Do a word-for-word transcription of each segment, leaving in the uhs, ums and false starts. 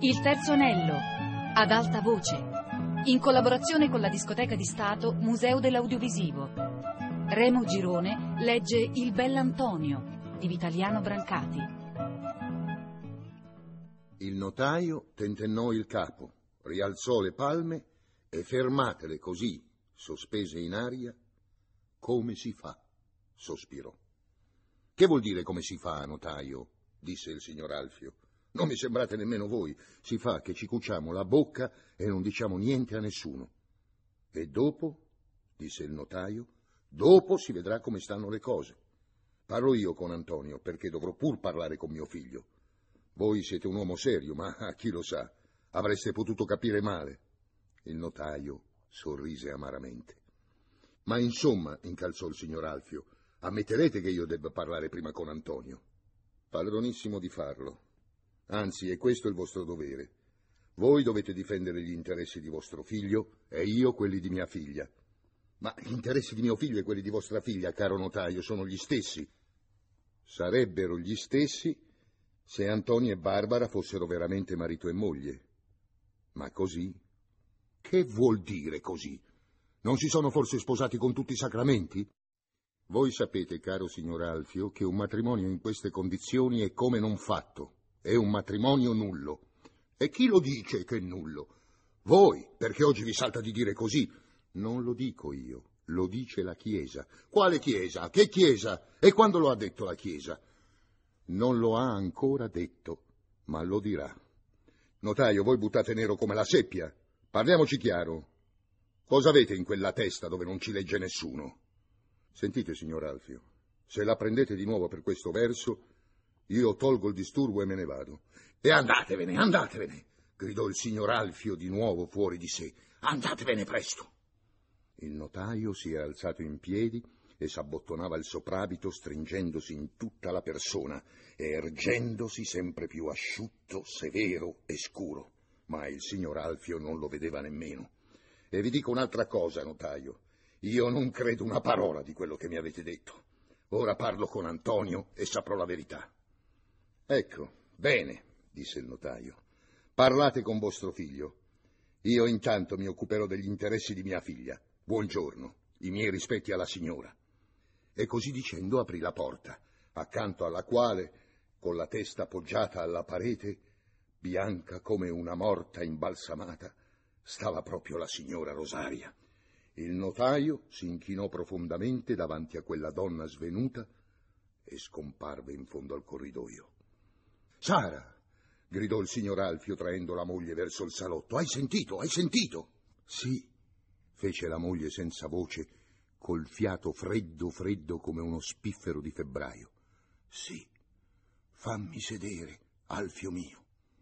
Il terzo anello, ad alta voce, in collaborazione con la Discoteca di Stato Museo dell'Audiovisivo. Remo Girone legge Il Bell'Antonio di Vitaliano Brancati. Il notaio tentennò il capo, rialzò le palme e fermatele così, sospese in aria. Come si fa? Sospirò. Che vuol dire come si fa, notaio? Disse il signor Alfio. Non mi sembrate nemmeno voi. Si fa che ci cuciamo la bocca e non diciamo niente a nessuno. E dopo, disse il notaio, dopo si vedrà come stanno le cose. Parlo io con Antonio, perché dovrò pur parlare con mio figlio. Voi siete un uomo serio, ma chi lo sa, avreste potuto capire male. Il notaio sorrise amaramente. Ma insomma, incalzò il signor Alfio, ammetterete che io debba parlare prima con Antonio. Padronissimo di farlo. Anzi, è questo il vostro dovere. Voi dovete difendere gli interessi di vostro figlio e io quelli di mia figlia. Ma gli interessi di mio figlio e quelli di vostra figlia, caro notaio, sono gli stessi. Sarebbero gli stessi se Antonio e Barbara fossero veramente marito e moglie. Ma così? Che vuol dire così? Non si sono forse sposati con tutti i sacramenti? Voi sapete, caro signor Alfio, che un matrimonio in queste condizioni è come non fatto. È un matrimonio nullo. E chi lo dice che è nullo? Voi, perché oggi vi salta di dire così. Non lo dico io, lo dice la Chiesa. Quale Chiesa? Che Chiesa? E quando lo ha detto la Chiesa? Non lo ha ancora detto, ma lo dirà. Notaio, voi buttate nero come la seppia. Parliamoci chiaro. Cosa avete in quella testa dove non ci legge nessuno? Sentite, signor Alfio, se la prendete di nuovo per questo verso, io tolgo il disturbo e me ne vado. E andatevene, andatevene, gridò il signor Alfio di nuovo fuori di sé. Andatevene presto. Il notaio si è alzato in piedi e s'abbottonava il soprabito stringendosi in tutta la persona e ergendosi sempre più asciutto, severo e scuro. Ma il signor Alfio non lo vedeva nemmeno. E vi dico un'altra cosa, notaio. Io non credo una parola di quello che mi avete detto. Ora parlo con Antonio e saprò la verità. Ecco, bene, disse il notaio. Parlate con vostro figlio. Io intanto mi occuperò degli interessi di mia figlia. Buongiorno, i miei rispetti alla signora. E così dicendo aprì la porta, accanto alla quale, con la testa appoggiata alla parete, bianca come una morta imbalsamata, stava proprio la signora Rosaria. Il notaio si inchinò profondamente davanti a quella donna svenuta e scomparve in fondo al corridoio. «Sara!» gridò il signor Alfio traendo la moglie verso il salotto. «Hai sentito? Hai sentito?» «Sì», fece la moglie senza voce, col fiato freddo freddo come uno spiffero di febbraio. «Sì, fammi sedere, Alfio mio».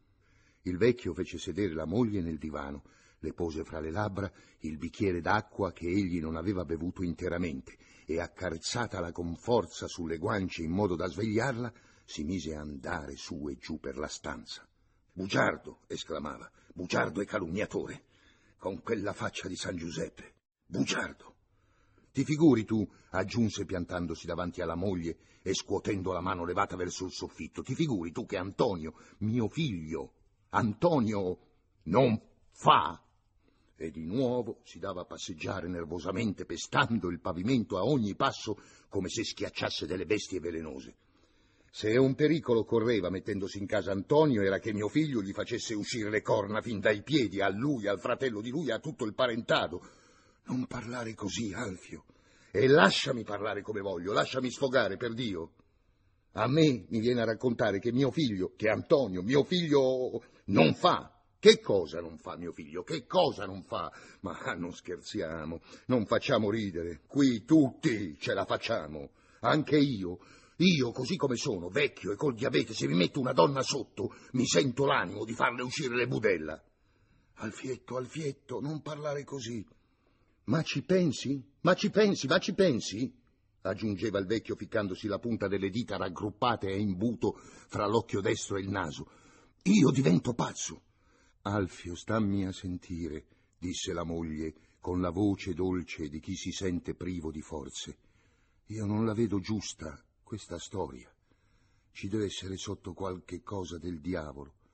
Il vecchio fece sedere la moglie nel divano, le pose fra le labbra il bicchiere d'acqua che egli non aveva bevuto interamente e, accarezzatala con forza sulle guance in modo da svegliarla, si mise a andare su e giù per la stanza. «Bugiardo!» esclamava. «Bugiardo e calunniatore! Con quella faccia di San Giuseppe! Bugiardo!» «Ti figuri tu», aggiunse piantandosi davanti alla moglie e scuotendo la mano levata verso il soffitto, «ti figuri tu che Antonio, mio figlio, Antonio, non fa!» E di nuovo si dava a passeggiare nervosamente, pestando il pavimento a ogni passo come se schiacciasse delle bestie velenose. Se un pericolo correva mettendosi in casa Antonio era che mio figlio gli facesse uscire le corna fin dai piedi, a lui, al fratello di lui, a tutto il parentado. «Non parlare così, Alfio, e lasciami parlare come voglio, lasciami sfogare, per Dio. A me mi viene a raccontare che mio figlio, che Antonio, mio figlio, non fa. Che cosa non fa mio figlio? Che cosa non fa? Ma non scherziamo, non facciamo ridere. Qui tutti ce la facciamo, anche io. Io, così come sono, vecchio e col diabete, se mi metto una donna sotto, mi sento l'animo di farle uscire le budella». «Alfietto, Alfietto, non parlare così». «Ma ci pensi? Ma ci pensi? Ma ci pensi?» aggiungeva il vecchio ficcandosi la punta delle dita raggruppate e imbuto fra l'occhio destro e il naso. «Io divento pazzo». «Alfio, stammi a sentire», disse la moglie con la voce dolce di chi si sente privo di forze. «Io non la vedo giusta, questa storia. Ci deve essere sotto qualche cosa del diavolo.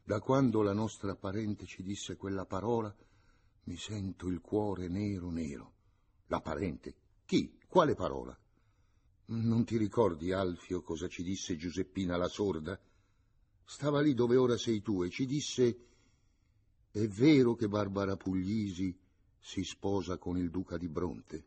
Da quando la nostra parente ci disse quella parola, mi sento il cuore nero nero. La parente? Chi? Quale parola? Non ti ricordi, Alfio, cosa ci disse Giuseppina la sorda? Stava lì dove ora sei tu e ci disse: è vero che Barbara Puglisi si sposa con il duca di Bronte?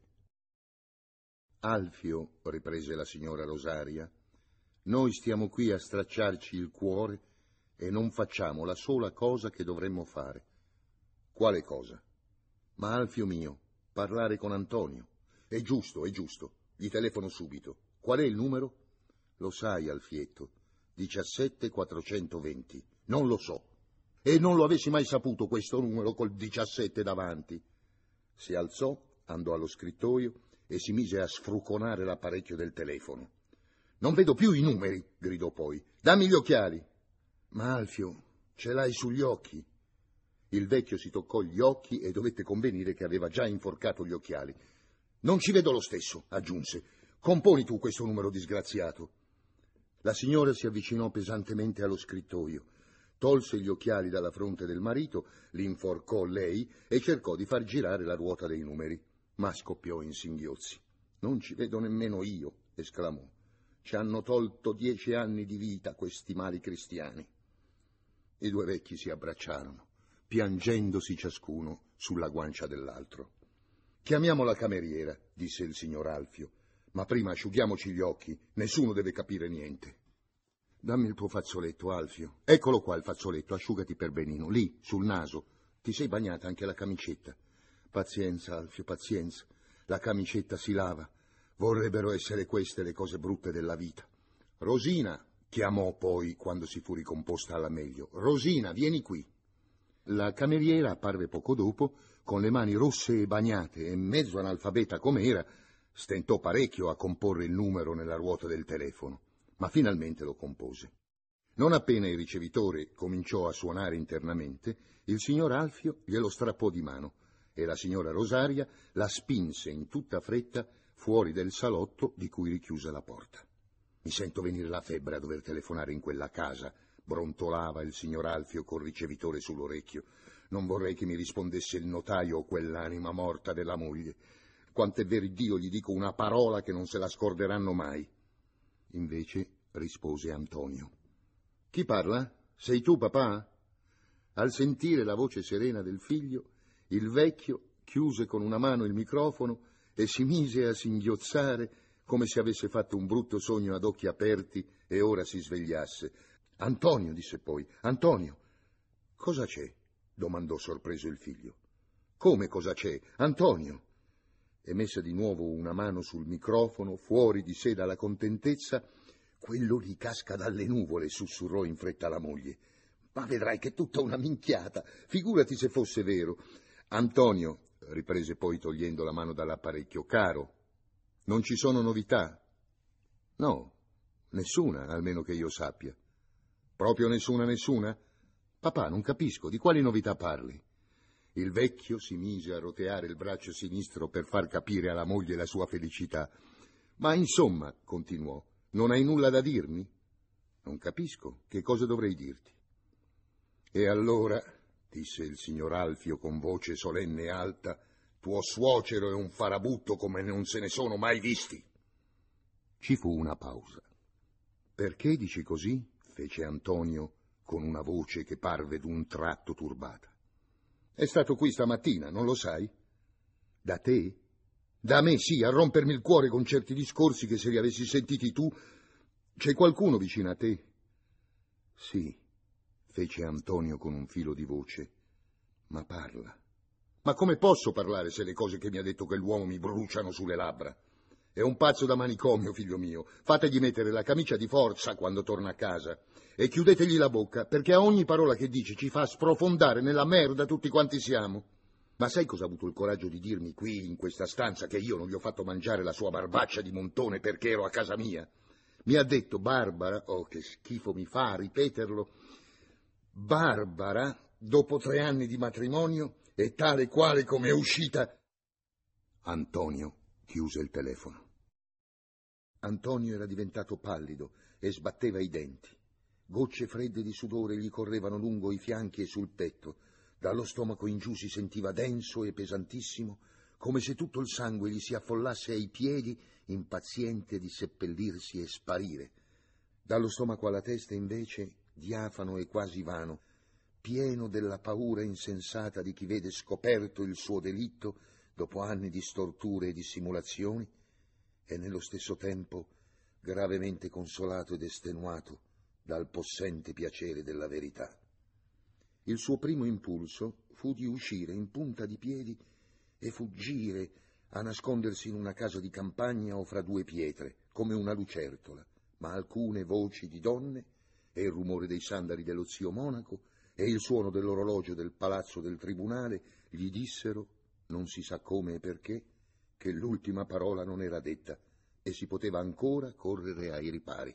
Alfio, riprese la signora Rosaria, noi stiamo qui a stracciarci il cuore e non facciamo la sola cosa che dovremmo fare. Quale cosa? Ma Alfio mio, parlare con Antonio. È giusto, è giusto. Gli telefono subito. Qual è il numero? Lo sai, Alfietto, diciassette quattrocentoventi. Non lo so. E non lo avessi mai saputo questo numero col diciassette davanti. Si alzò, andò allo scrittoio e si mise a sfruconare l'apparecchio del telefono. Non vedo più i numeri, gridò poi. Dammi gli occhiali. Ma Alfio, ce l'hai sugli occhi. Il vecchio si toccò gli occhi e dovette convenire che aveva già inforcato gli occhiali. Non ci vedo lo stesso, aggiunse. Componi tu questo numero disgraziato. La signora si avvicinò pesantemente allo scrittoio, tolse gli occhiali dalla fronte del marito, li inforcò lei e cercò di far girare la ruota dei numeri, ma scoppiò in singhiozzi. Non ci vedo nemmeno io, esclamò. Ci hanno tolto dieci anni di vita questi mali cristiani. I due vecchi si abbracciarono, piangendosi ciascuno sulla guancia dell'altro. Chiamiamo la cameriera, disse il signor Alfio, ma prima asciughiamoci gli occhi, nessuno deve capire niente. Dammi il tuo fazzoletto, Alfio. Eccolo qua il fazzoletto, asciugati per benino, lì, sul naso. Ti sei bagnata anche la camicetta. Pazienza, Alfio, pazienza. La camicetta si lava. Vorrebbero essere queste le cose brutte della vita. Rosina, chiamò poi quando si fu ricomposta alla meglio. Rosina, vieni qui. La cameriera apparve poco dopo, con le mani rosse e bagnate e mezzo analfabeta com'era, stentò parecchio a comporre il numero nella ruota del telefono, ma finalmente lo compose. Non appena il ricevitore cominciò a suonare internamente, il signor Alfio glielo strappò di mano e la signora Rosaria la spinse in tutta fretta fuori del salotto di cui richiuse la porta. Mi sento venire la febbre a dover telefonare in quella casa, brontolava il signor Alfio col ricevitore sull'orecchio. Non vorrei che mi rispondesse il notaio o quell'anima morta della moglie. Quant'è vero Dio gli dico una parola che non se la scorderanno mai. Invece rispose Antonio. Chi parla? Sei tu, papà? Al sentire la voce serena del figlio, il vecchio chiuse con una mano il microfono e si mise a singhiozzare come se avesse fatto un brutto sogno ad occhi aperti e ora si svegliasse. Antonio, disse poi, Antonio. Cosa c'è? Domandò sorpreso il figlio. Come cosa c'è? Antonio. E messa di nuovo una mano sul microfono, fuori di sé dalla contentezza, quello lì casca dalle nuvole, sussurrò in fretta la moglie. Ma vedrai che è tutta una minchiata, figurati se fosse vero. Antonio, riprese poi togliendo la mano dall'apparecchio, caro, non ci sono novità? No, nessuna, almeno che io sappia. Proprio nessuna, nessuna? Papà, non capisco, di quali novità parli? Il vecchio si mise a roteare il braccio sinistro per far capire alla moglie la sua felicità. Ma insomma, continuò, non hai nulla da dirmi? Non capisco, che cosa dovrei dirti? E allora, disse il signor Alfio con voce solenne e alta, tuo suocero è un farabutto come non se ne sono mai visti. Ci fu una pausa. Perché dici così? Fece Antonio con una voce che parve d'un tratto turbata. È stato qui stamattina, non lo sai? Da te? Da me, sì, a rompermi il cuore con certi discorsi che se li avessi sentiti tu... C'è qualcuno vicino a te? Sì, fece Antonio con un filo di voce. Ma parla. Ma come posso parlare se le cose che mi ha detto quell'uomo mi bruciano sulle labbra? È un pazzo da manicomio, figlio mio. Fategli mettere la camicia di forza quando torna a casa e chiudetegli la bocca, perché a ogni parola che dice ci fa sprofondare nella merda tutti quanti siamo. Ma sai cosa ha avuto il coraggio di dirmi qui, in questa stanza, che io non gli ho fatto mangiare la sua barbaccia di montone perché ero a casa mia? Mi ha detto, Barbara, oh che schifo mi fa a ripeterlo, Barbara, dopo tre anni di matrimonio, è tale quale come è uscita... Antonio chiuse il telefono. Antonio era diventato pallido e sbatteva i denti. Gocce fredde di sudore gli correvano lungo i fianchi e sul petto. Dallo stomaco in giù si sentiva denso e pesantissimo, come se tutto il sangue gli si affollasse ai piedi, impaziente di seppellirsi e sparire. Dallo stomaco alla testa, invece, diafano e quasi vano, pieno della paura insensata di chi vede scoperto il suo delitto dopo anni di storture e dissimulazioni, e nello stesso tempo gravemente consolato ed estenuato dal possente piacere della verità. Il suo primo impulso fu di uscire in punta di piedi e fuggire a nascondersi in una casa di campagna o fra due pietre, come una lucertola, ma alcune voci di donne e il rumore dei sandali dello zio monaco e il suono dell'orologio del palazzo del tribunale gli dissero, non si sa come e perché, che l'ultima parola non era detta e si poteva ancora correre ai ripari.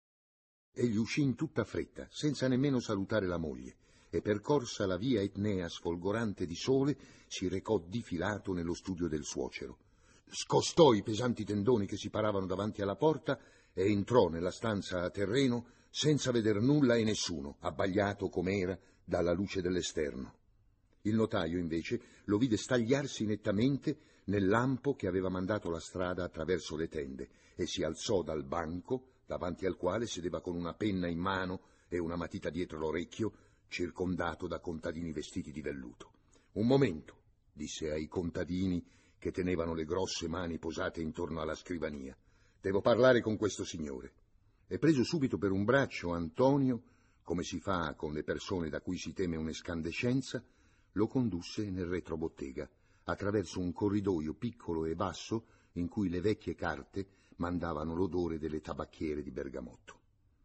Egli uscì in tutta fretta, senza nemmeno salutare la moglie, e percorsa la via Etnea sfolgorante di sole, si recò difilato nello studio del suocero. Scostò i pesanti tendoni che si paravano davanti alla porta e entrò nella stanza a terreno senza veder nulla e nessuno, abbagliato com'era dalla luce dell'esterno. Il notaio, invece, lo vide stagliarsi nettamente nel lampo che aveva mandato la strada attraverso le tende e si alzò dal banco, davanti al quale sedeva con una penna in mano e una matita dietro l'orecchio, circondato da contadini vestiti di velluto. «Un momento», disse ai contadini che tenevano le grosse mani posate intorno alla scrivania. «Devo parlare con questo signore». E preso subito per un braccio Antonio, come si fa con le persone da cui si teme un'escandescenza, lo condusse nel retrobottega, attraverso un corridoio piccolo e basso in cui le vecchie carte mandavano l'odore delle tabacchiere di bergamotto.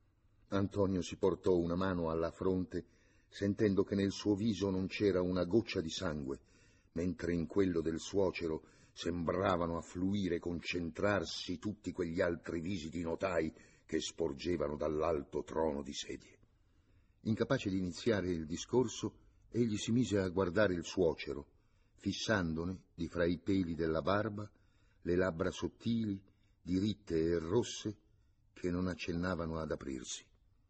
Antonio si portò una mano alla fronte, sentendo che nel suo viso non c'era una goccia di sangue, mentre in quello del suocero sembravano affluire e concentrarsi tutti quegli altri visi di notai che sporgevano dall'alto trono di sedie. Incapace di iniziare il discorso, egli si mise a guardare il suocero, fissandone, di fra i peli della barba, le labbra sottili, diritte e rosse, che non accennavano ad aprirsi.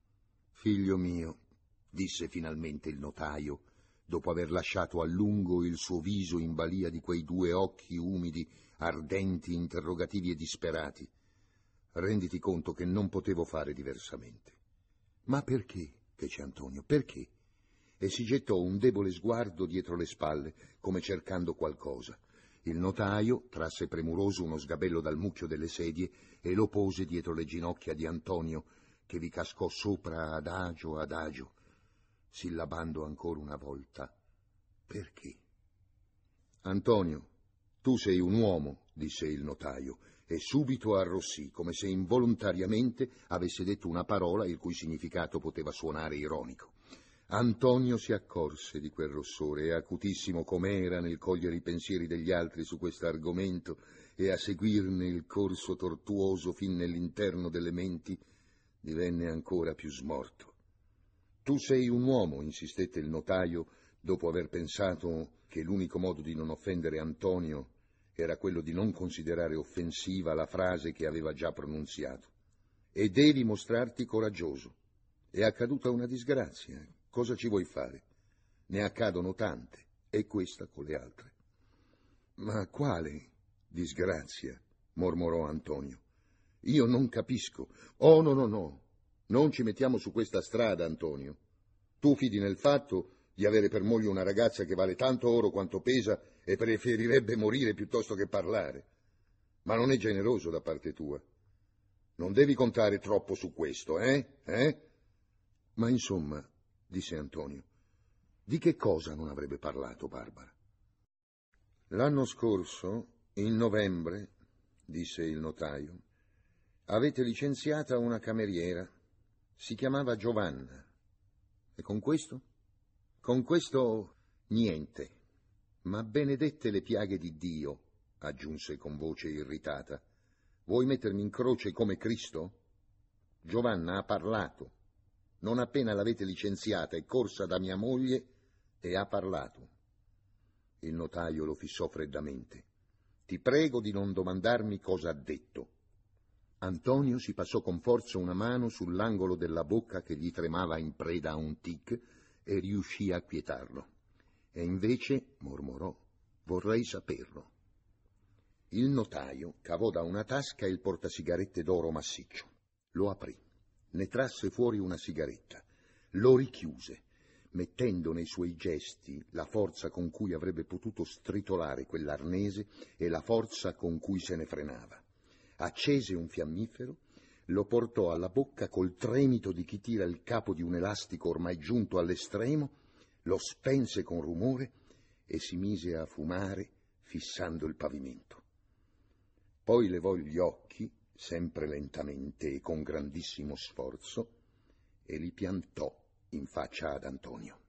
«Figlio mio», disse finalmente il notaio, dopo aver lasciato a lungo il suo viso in balia di quei due occhi umidi, ardenti, interrogativi e disperati, «renditi conto che non potevo fare diversamente». «Ma perché?» fece Antonio, «perché?» E si gettò un debole sguardo dietro le spalle, come cercando qualcosa. Il notaio trasse premuroso uno sgabello dal mucchio delle sedie e lo pose dietro le ginocchia di Antonio, che vi cascò sopra adagio adagio, sillabando ancora una volta: «Perché?» «Antonio, tu sei un uomo», disse il notaio, e subito arrossì, come se involontariamente avesse detto una parola il cui significato poteva suonare ironico. Antonio si accorse di quel rossore e, acutissimo com'era nel cogliere i pensieri degli altri su questo argomento e a seguirne il corso tortuoso fin nell'interno delle menti, divenne ancora più smorto. «Tu sei un uomo», insistette il notaio, dopo aver pensato che l'unico modo di non offendere Antonio era quello di non considerare offensiva la frase che aveva già pronunziato. «E devi mostrarti coraggioso. È accaduta una disgrazia. Cosa ci vuoi fare? Ne accadono tante, e questa con le altre». «Ma quale disgrazia?» mormorò Antonio. «Io non capisco». «Oh, no, no, no. Non ci mettiamo su questa strada, Antonio. Tu fidi nel fatto di avere per moglie una ragazza che vale tanto oro quanto pesa e preferirebbe morire piuttosto che parlare. Ma non è generoso da parte tua. Non devi contare troppo su questo, eh? Eh?» «Ma insomma», disse Antonio, «di che cosa non avrebbe parlato Barbara?» «L'anno scorso, in novembre», disse il notaio, «avete licenziata una cameriera. Si chiamava Giovanna. E con questo?» «Con questo niente. Ma benedette le piaghe di Dio», aggiunse con voce irritata. «Vuoi mettermi in croce come Cristo? Giovanna ha parlato. Non appena l'avete licenziata è corsa da mia moglie e ha parlato». Il notaio lo fissò freddamente. «Ti prego di non domandarmi cosa ha detto». Antonio si passò con forza una mano sull'angolo della bocca che gli tremava in preda a un tic e riuscì a quietarlo. E invece mormorò: vorrei saperlo. Il notaio cavò da una tasca il portasigarette d'oro massiccio. Lo aprì, ne trasse fuori una sigaretta, lo richiuse, mettendo nei suoi gesti la forza con cui avrebbe potuto stritolare quell'arnese e la forza con cui se ne frenava. Accese un fiammifero, lo portò alla bocca col tremito di chi tira il capo di un elastico ormai giunto all'estremo, lo spense con rumore e si mise a fumare fissando il pavimento. Poi levò gli occhi, sempre lentamente e con grandissimo sforzo, e li piantò in faccia ad Antonio.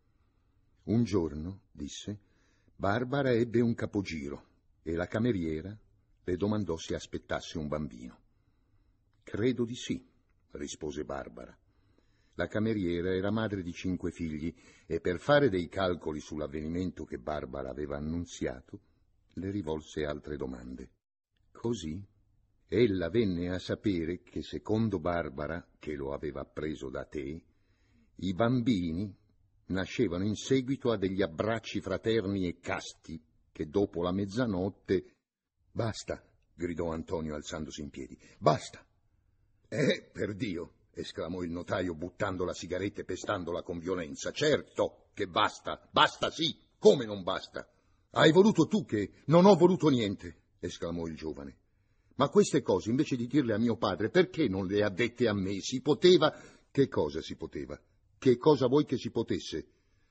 Un giorno, disse, Barbara ebbe un capogiro e la cameriera le domandò se aspettasse un bambino. Credo di sì, rispose Barbara. La cameriera era madre di cinque figli e per fare dei calcoli sull'avvenimento che Barbara aveva annunziato, le rivolse altre domande. Così ella venne a sapere che, secondo Barbara, che lo aveva appreso da te, i bambini nascevano in seguito a degli abbracci fraterni e casti che dopo la mezzanotte... Basta, gridò Antonio alzandosi in piedi, basta. Eh, per Dio, esclamò il notaio buttando la sigaretta e pestandola con violenza. Certo che basta, basta sì, come non basta? Hai voluto tu che... Non ho voluto niente, esclamò il giovane. Ma queste cose, invece di dirle a mio padre, perché non le ha dette a me? Si poteva... Che cosa si poteva? Che cosa vuoi che si potesse?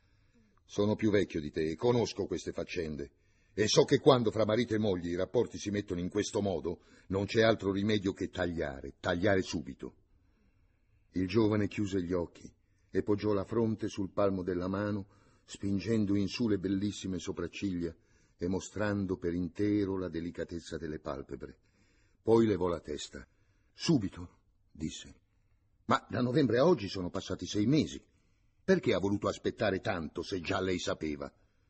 Sono più vecchio di te e conosco queste faccende. E so che quando fra marito e moglie i rapporti si mettono in questo modo, non c'è altro rimedio che tagliare, tagliare subito. Il giovane chiuse gli occhi e poggiò la fronte sul palmo della mano, spingendo in su le bellissime sopracciglia e mostrando per intero la delicatezza delle palpebre. Poi levò la testa. Subito, disse. Ma da novembre a oggi sono passati sei mesi. Perché ha voluto aspettare tanto se già lei sapeva?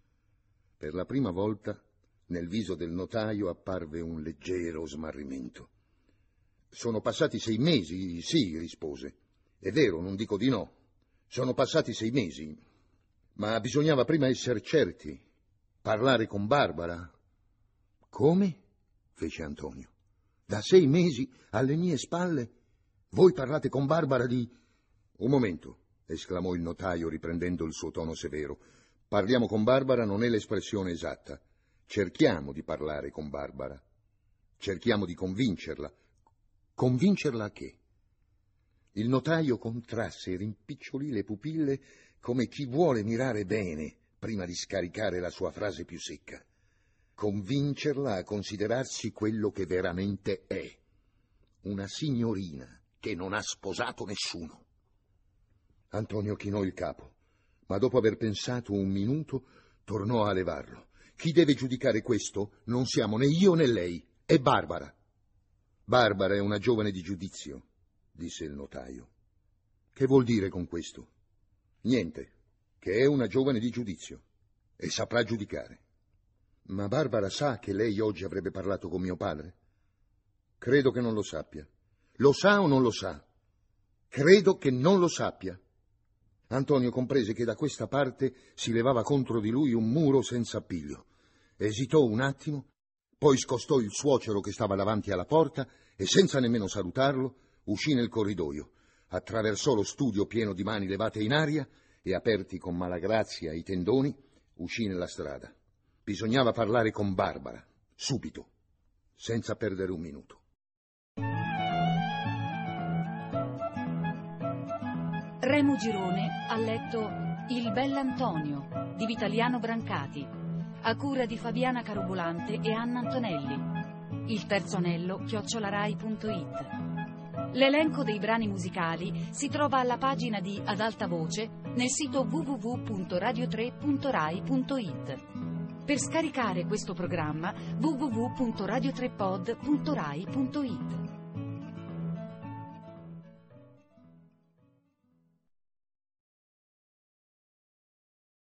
Per la prima volta nel viso del notaio apparve un leggero smarrimento. Sono passati sei mesi, sì, rispose. È vero, non dico di no. Sono passati sei mesi, ma bisognava prima essere certi, parlare con Barbara. Come? Fece Antonio. Da sei mesi alle mie spalle voi parlate con Barbara di... Un momento, esclamò il notaio riprendendo il suo tono severo. Parliamo con Barbara non è l'espressione esatta. Cerchiamo di parlare con Barbara. Cerchiamo di convincerla. Convincerla a che? Il notaio contrasse e rimpicciolì le pupille come chi vuole mirare bene prima di scaricare la sua frase più secca. Convincerla a considerarsi quello che veramente è. Una signorina che non ha sposato nessuno. Antonio chinò il capo, ma dopo aver pensato un minuto tornò a levarlo. Chi deve giudicare questo non siamo né io né lei, è Barbara. Barbara è una giovane di giudizio, disse il notaio. Che vuol dire con questo? Niente, che è una giovane di giudizio e saprà giudicare. Ma Barbara sa che lei oggi avrebbe parlato con mio padre? Credo che non lo sappia. Lo sa o non lo sa? Credo che non lo sappia. Antonio comprese che da questa parte si levava contro di lui un muro senza appiglio. Esitò un attimo, poi scostò il suocero che stava davanti alla porta e, senza nemmeno salutarlo, uscì nel corridoio, attraversò lo studio pieno di mani levate in aria e, aperti con malagrazia i tendoni, uscì nella strada. Bisognava parlare con Barbara, subito, senza perdere un minuto. Remo Girone ha letto Il Bell'Antonio di Vitaliano Brancati, a cura di Fabiana Carobolante e Anna Antonelli. Il terzo anello chiocciolarai punto it. L'elenco dei brani musicali si trova alla pagina di Ad Alta Voce nel sito w w w punto radio tre punto rai punto it. Per scaricare questo programma w w w punto radio tre pod punto rai punto it.